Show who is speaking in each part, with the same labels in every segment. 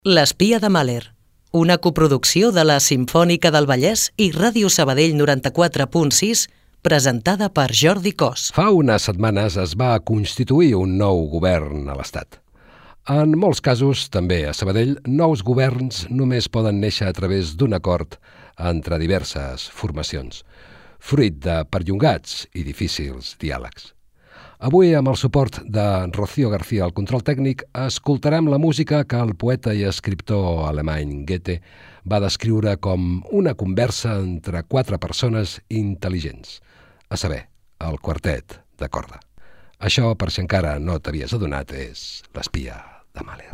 Speaker 1: L'espia de Mahler, una coproducció de la Simfònica del Vallès i Ràdio Sabadell 94.6, presentada per Jordi Cos.
Speaker 2: Fa unes setmanes es va constituir un nou govern a l'Estat. En molts casos, també a Sabadell, nous governs només poden néixer a través d'un acord entre diverses formacions, fruit de perllongats i difícils diàlegs. Avui, amb el suport de Rocío García al control tècnic, escoltarem la música que el poeta i escriptor alemany Goethe va descriure com una conversa entre quatre persones intel·ligents, a saber, el quartet de corda. Això, per si encara no t'havies adonat, és l'espia de Mahler.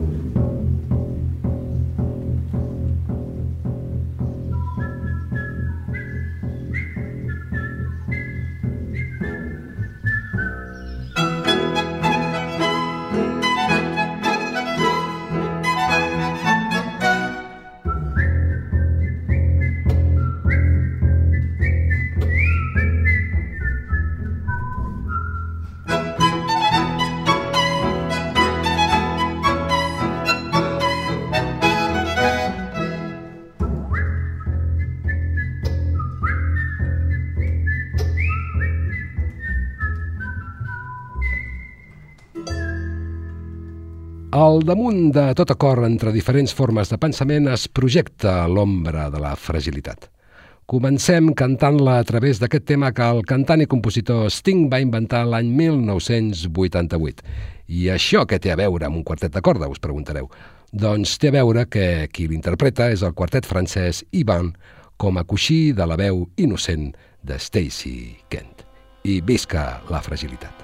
Speaker 2: Al damunt de tot acord entre diferents formes de pensament es projecta l'ombra de la fragilitat. Comencem cantant-la a través d'aquest tema que el cantant i compositor Sting va inventar l'any 1988. I això què té a veure amb un quartet de corda, us preguntareu? Doncs té a veure que qui l'interpreta és el quartet francès Ivan com a coixí de la veu innocent de Stacey Kent. I visca la fragilitat.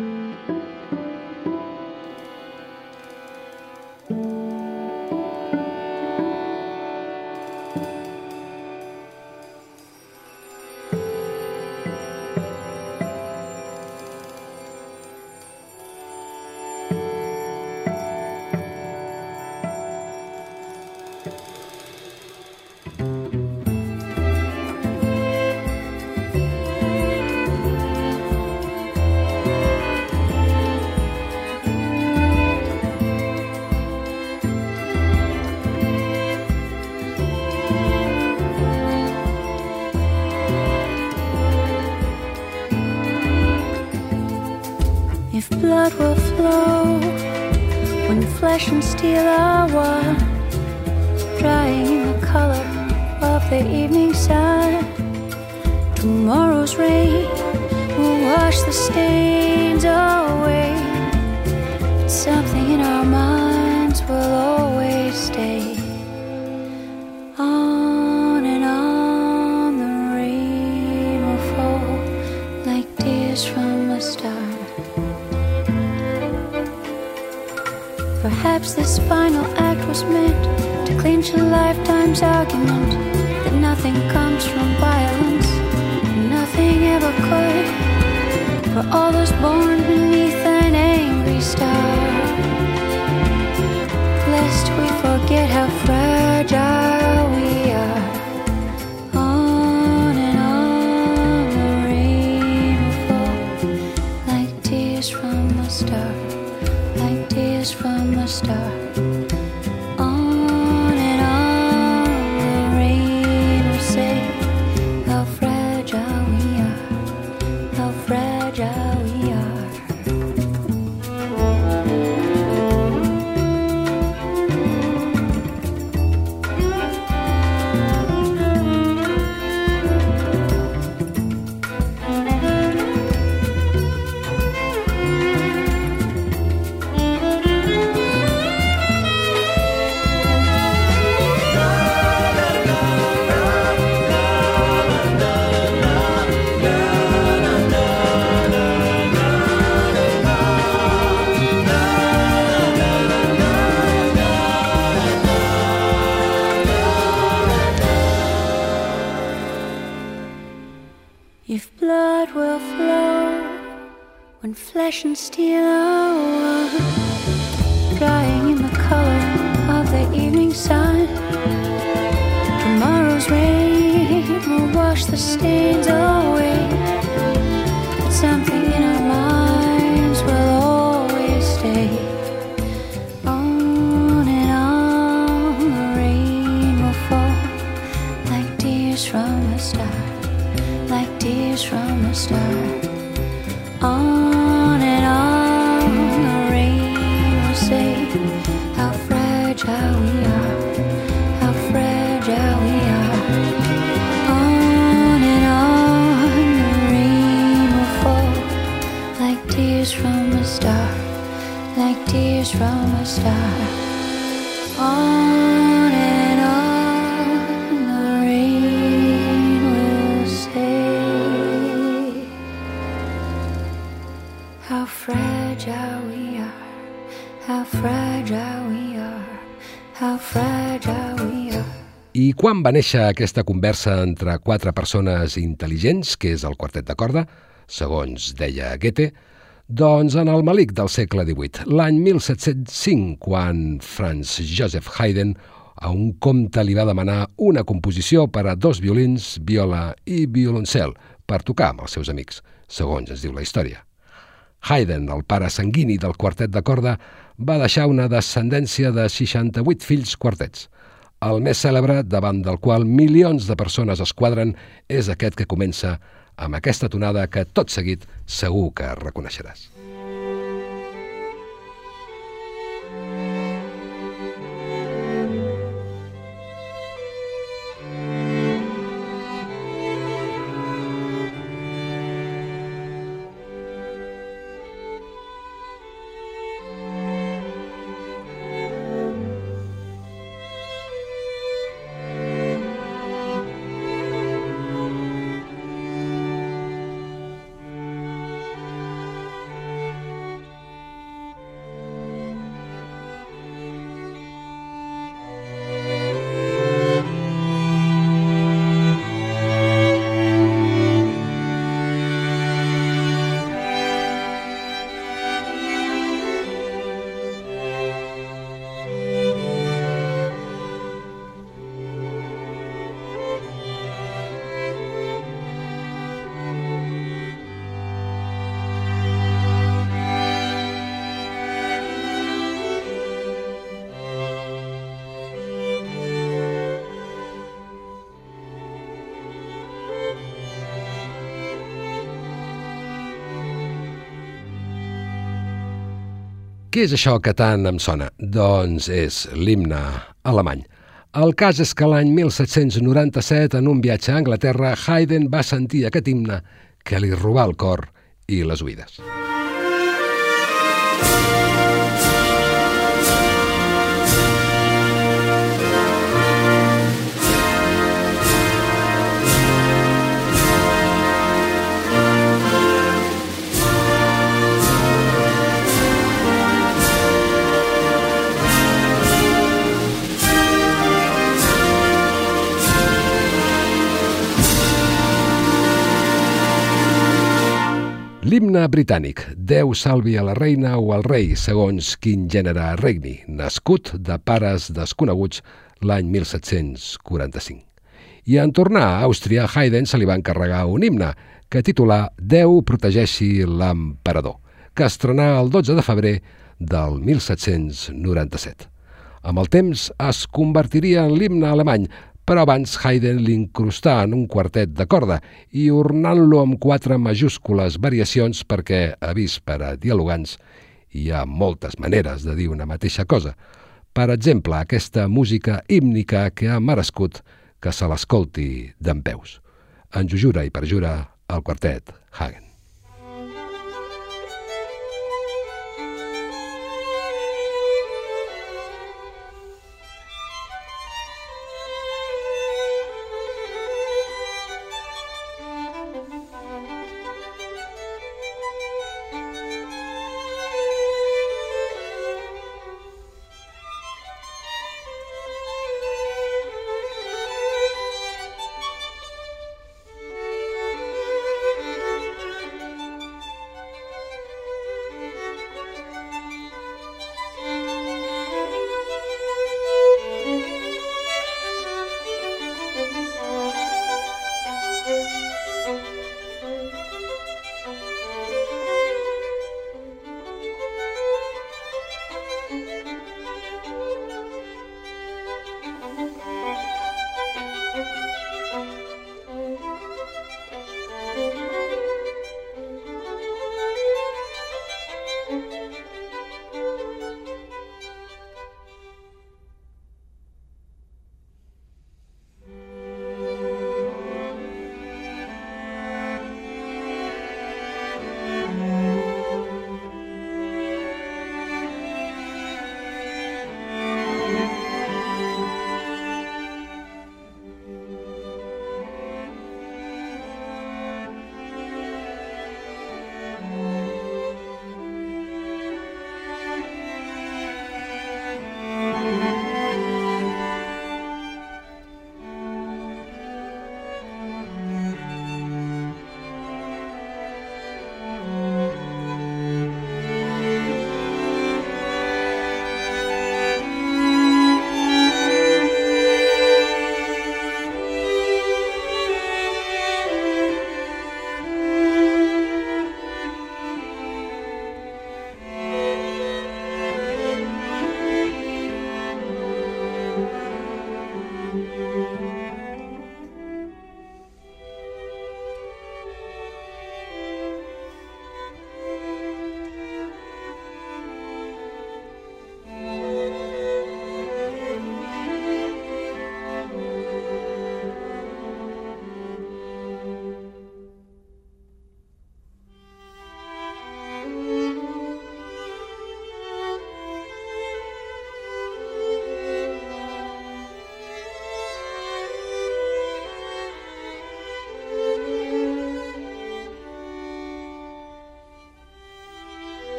Speaker 3: If blood will flow when flesh and steel are one, drying in the color of the evening sun, tomorrow's rain will wash the stains away, but something in our minds will always stay. On and on the rain will fall like tears from a star. Perhaps this final act was meant to clinch a lifetime's argument that nothing comes from violence, and nothing ever could, for all those born beneath an angry star. Lest we forget how fragile we are. On and on the rain will fall like tears from a star. Like tears from a star. On and on the rain will say how fragile we are, how fragile we are. If blood will flow when flesh and steel are one, drying in the color of the evening sun, tomorrow's rain will wash the stains away, but something in our minds will always stay. On and on a star, like tears from a star. On and on the rain will say how fragile we are, how fragile we are. On and on the rain will fall, like tears from a star, like tears from a star. On and on the rain will say how fragile we are, how fragile we are, how fragile we are.
Speaker 2: I quan va néixer aquesta conversa entre quatre persones intel·ligents, que és el quartet de corda, segons deia Goethe? Doncs en el malic del segle XVIII, l'any 1705, quan Franz Joseph Haydn a un comte li va demanar una composició per a 2 violins, viola i violoncel per tocar amb els seus amics, segons ens diu la història. Haydn, el pare sanguini del quartet de corda, va deixar una descendència de 68 fills quartets. El més cèlebre, davant del qual milions de persones es quadren, és aquest que comença amb aquesta tonada que tot seguit segur que reconeixeràs. Què és això que tant em sona? Doncs és l'himne alemany. El cas és que l'any 1797, en un viatge a Anglaterra, Haydn va sentir aquest himne que li robà el cor i les oïdes. L'himne britànic, Déu salvi a la reina o al rei, segons quin gènere regni, nascut de pares desconeguts l'any 1745. I en tornar a Àustria, a Haydn se li va encarregar un himne que titulà Déu protegeixi l'emperador, que estrenà el 12 de febrer del 1797. Amb el temps es convertiria en l'himne alemany, però abans Haydn l'incrustà en un quartet de corda i ornant-lo amb 4 majúscules variacions perquè, avís per a dialogants, hi ha moltes maneres de dir una mateixa cosa. Per exemple, aquesta música hímnica que ha merescut que se l'escolti dempeus. Ens ho jura i perjura el quartet Haydn.